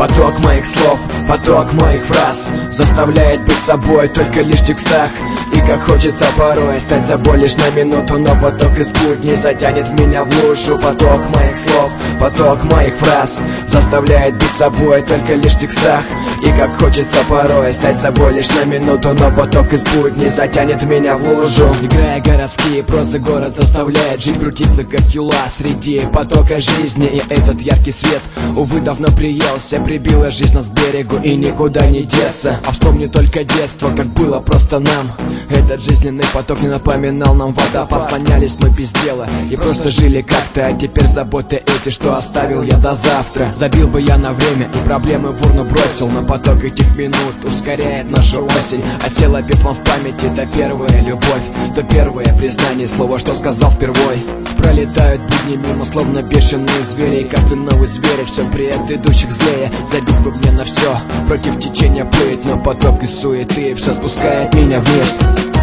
Поток моих слов, поток моих фраз заставляет быть собой только лишь в текстах. И как хочется порой стать собой лишь на минуту, но поток из будней затянет меня в лужу. Поток моих слов, поток моих фраз заставляет быть собой только лишь в текстах. И как хочется порой стать собой лишь на минуту, но поток из будней затянет меня в лужу. Играя городские прозы, город заставляет жить, крутиться как юла среди потока жизни. И этот яркий свет, увы, давно приелся, прибила жизнь нас к берегу и никуда не деться. А вспомни только детство, как было просто нам. Этот жизненный поток не напоминал нам водопад. Слонялись мы без дела и просто жили как-то. А теперь заботы эти, что оставил я до завтра. Забил бы я на время и проблемы в урну бросил, но поток этих минут ускоряет нашу осень. Осела пеплом в памяти то первая любовь, то первое признание, слово, что сказал впервой. Пролетают будни мимо, словно бешеные звери. И каждый новый зверь, все предыдущих злее. Забить бы мне на все, против течения плыть, но поток из суеты все спускает меня вниз.